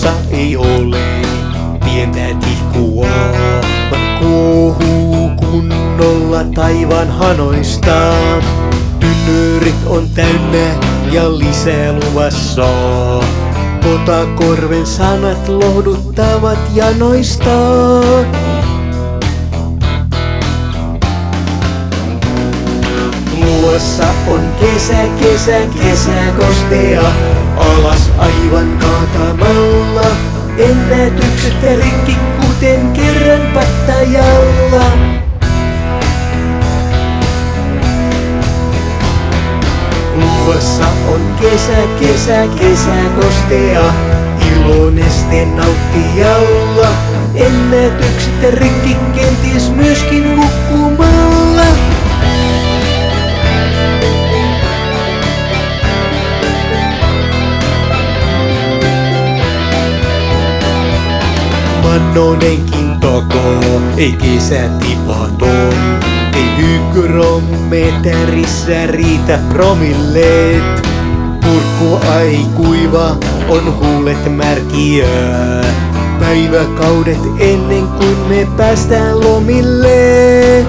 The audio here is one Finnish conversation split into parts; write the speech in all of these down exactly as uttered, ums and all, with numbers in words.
luossa ei ole pientä tihkua, vaan kuohuu kunnolla taivaan hanoista. Tynnyrit on täynnä ja lisää luvassa. Kotakorven sanat lohduttavat janoista. Luossa on kesä, kesä, kesä kostea, alas aivan kaatamalla. Ennätykset rikki kuten kerran Pattajalla. Luossa on kesä, kesä, kesä kostea, iloneste nauttijalla. Ennätykset rikki kenties myöskin hukkumalla. Mannonenkin takaa, ei kesä tipaton. Ei hygrometerissä riitä promilleet. Kurkku ai kuiva, on huulet märkiä. Päiväkaudet ennen kuin me päästään lomille.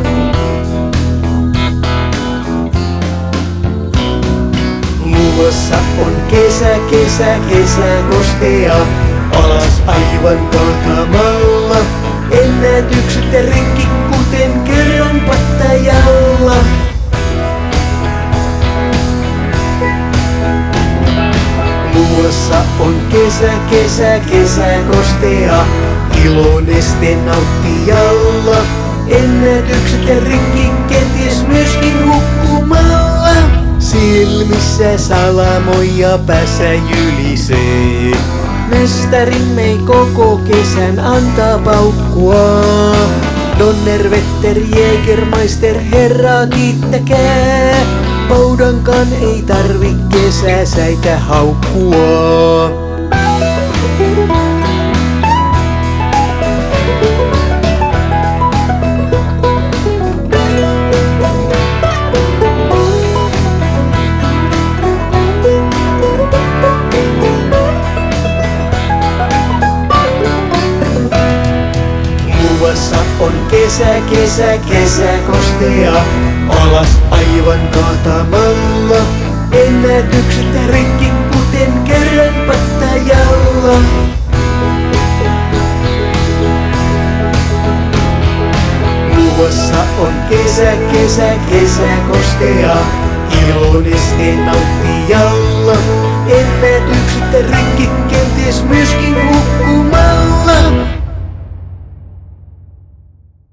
Luossa on kesä, kesä, kesä kostea, alas aivan kaatamalla. Ennätykset rikki kuten kerran Pattajalla. Luossa on kesä, kesä, kesä kostea, iloneste nauttijalla. Ennätykset rikki kenties myöskin hukkumalla. Silmissä salamoja päässä jylisee. Mestarimme ei koko kesän antaa paukkua. Donnerwetter, Jägermeister, herra kiittäkää. Paudankaan ei tarvi kesäsäitä haukkua. Luossa on kesä, kesä, kesä kostea, alas aivan kaatamalla. Ennätykset rikki kuten kerran Pattajalla. Luossa on kesä, kesä, kesä kostea, iloneste nauttijalla. Ennätykset rikki